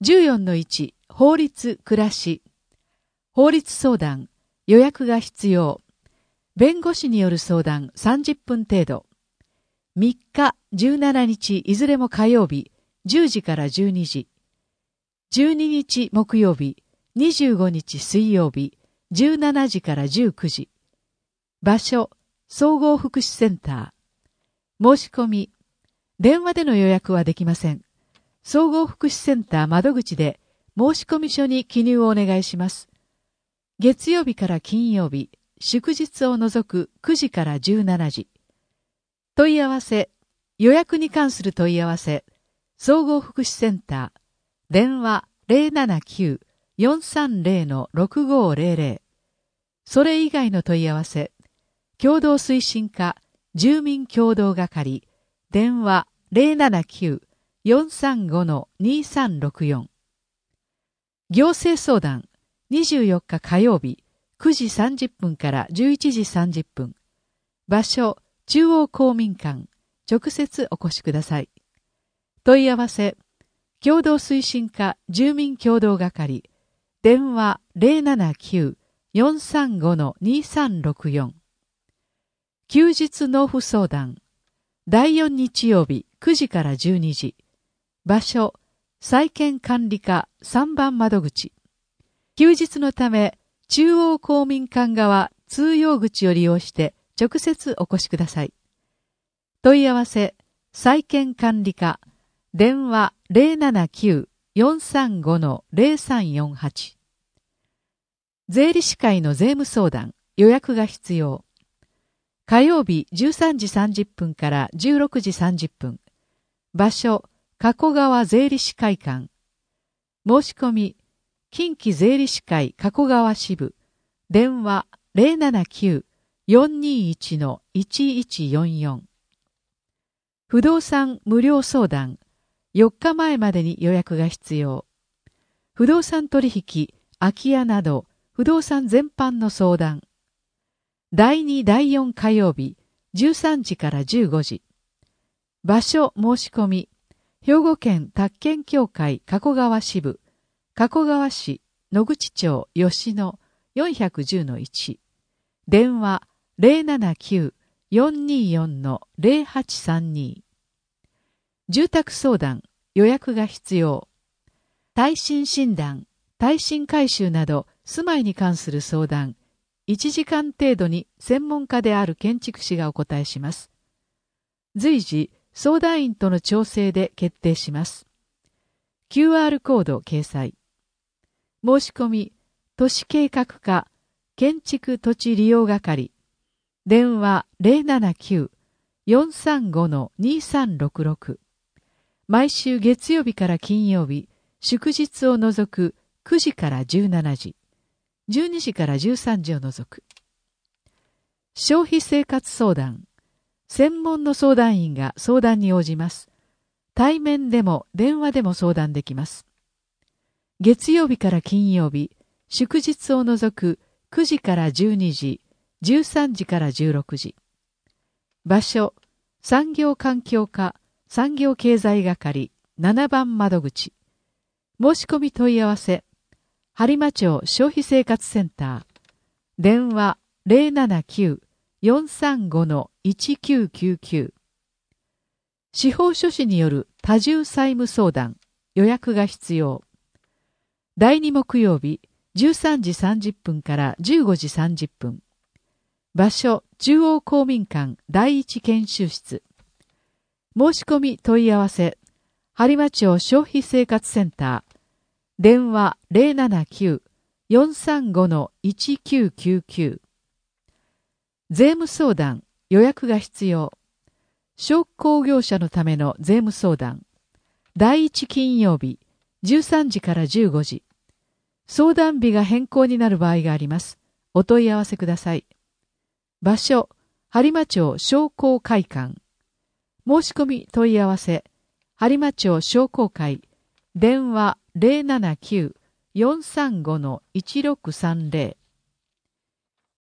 14-1 法律暮らし法律相談予約が必要弁護士による相談30分程度3日17日いずれも火曜日10時から12時12日木曜日25日水曜日17時から19時場所総合福祉センター申し込み電話での予約はできません。総合福祉センター窓口で申込書に記入をお願いします。月曜日から金曜日、祝日を除く9時から17時。問い合わせ、予約に関する問い合わせ、総合福祉センター、電話 079-430-6500。それ以外の問い合わせ、共同推進課、住民共同係、電話 079-435-2364。行政相談24日火曜日9時30分から11時30分。場所中央公民館。直接お越しください。問い合わせ共同推進課住民共同係。電話 079-435-2364。休日納付相談第4日曜日9時から12時。場所、債権管理課3番窓口。休日のため、中央公民館側通用口を利用して直接お越しください。問い合わせ、債権管理課、電話 079-435-0348。税理士会の税務相談、予約が必要。火曜日13時30分から16時30分。場所、加古川税理士会館。申し込み、近畿税理士会加古川支部。電話 079-421-1144。不動産無料相談。4日前までに予約が必要。不動産取引、空き家など、不動産全般の相談。第2、第4火曜日、13時から15時。場所申し込み、兵庫県宅建協会加古川支部、加古川市野口町吉野 410-1。電話 079-424-0832。住宅相談、予約が必要。耐震診断、耐震改修など住まいに関する相談、1時間程度に専門家である建築士がお答えします。随時、相談員との調整で決定します。QR コード掲載。申し込み、都市計画課、建築土地利用係。電話 079-435-2366。毎週月曜日から金曜日、祝日を除く9時から17時。12時から13時を除く。消費生活相談。専門の相談員が相談に応じます。対面でも電話でも相談できます。月曜日から金曜日、祝日を除く9時から12時、13時から16時。場所、産業環境課、産業経済係、7番窓口。申し込み問い合わせ。播磨町消費生活センター。電話 079-435-1999。司法書士による多重債務相談、予約が必要。第2木曜日、13時30分から15時30分。場所、中央公民館第一研修室。申し込み問い合わせ。播磨町消費生活センター。電話 079-435-1999。税務相談、予約が必要。商工業者のための税務相談。第1金曜日、13時から15時。相談日が変更になる場合があります。お問い合わせください。場所、播磨町商工会館。申し込み問い合わせ。播磨町商工会。電話079-435-1630。